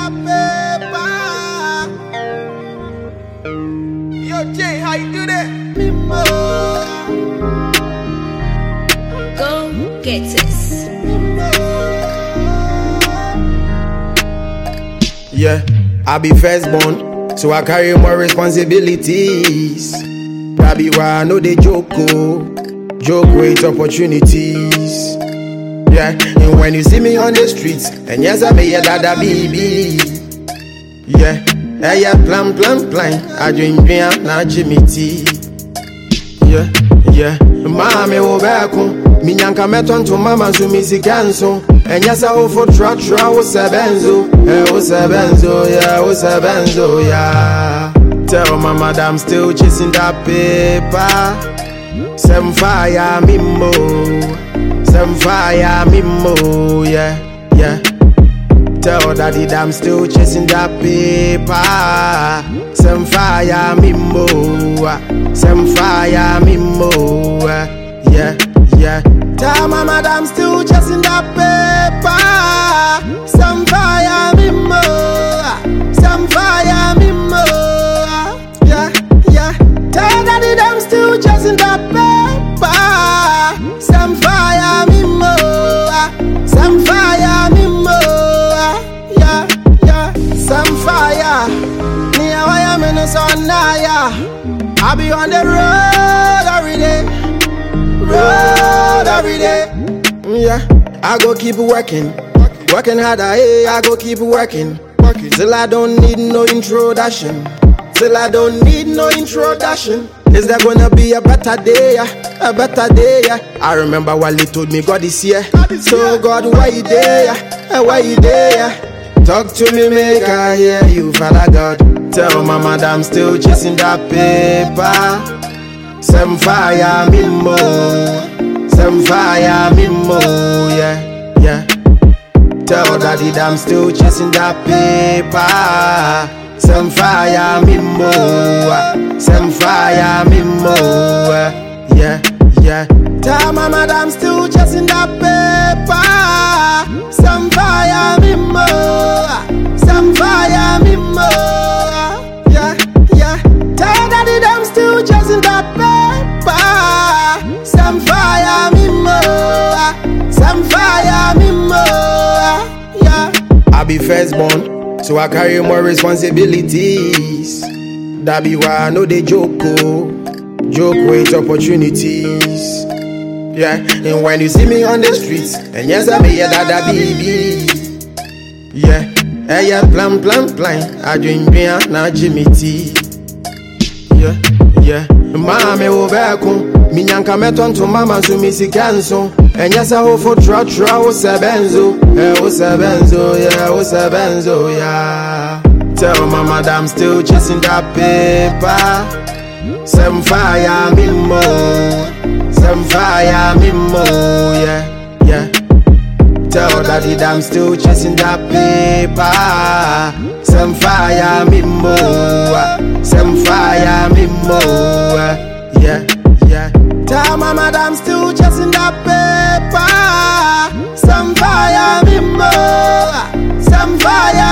that paper. Yo, Jay, how you do that? Go get this. Yeah, I be firstborn, so I carry more responsibilities. That be why I know they joke with opportunities. Yeah, and when you see me on the streets, and yes, I may that baby. Yeah, yeah, plan, I drink beer, na Jimmy tea. Yeah, mama me wo back home. Mi nyanka meton to mama so mi sikanso. And yes, I for tra o sebenzo. O sebenzo, yeah. Tell mama that I'm still chasing that paper. Some fire me mo, yeah. Tell daddy that I'm still chasing that paper. Some fire me mo, yeah. Tell mama that I'm still chasing that paper. Some fire me mo, yeah. Tell daddy that I'm still chasing that paper. Some fire me mo, yeah. Some fire, near why I'm in the sun now, yeah. I be on the road every day. Yeah, I go keep working harder, hey, I go keep working. Till I don't need no introduction. Is there gonna be a better day, yeah? I remember what they told me God is here. So God, why you there? Talk to me, make I hear you, Father God. Tell mama that I'm still chasing that paper. Some fire me mo, yeah. Tell daddy that I'm still chasing that paper. Some fire me mo, yeah. Tell mama that I'm still chasing that paper. Some fire me mo, yeah. Tell daddy that I'm still chasing that paper. Some fire me mo, yeah. I be firstborn, so I carry more responsibilities. That be why I know they joke with opportunities. Yeah, and when you see me on the streets, and yes, I may that baby. Yeah, plan, I drink beer, na Jimmy tea. Yeah, mama me wo back home. Mi nyanka meton to mama so mi sikanso. And yes, I for tra o sebenzo. Yeah. Tell mama that I'm still chasing that paper. Some fire me mo, yeah. Tell daddy that I'm still chasing that paper. Some fire me mo, yeah. Tell mama that I'm still chasing that paper. Some fire me mo,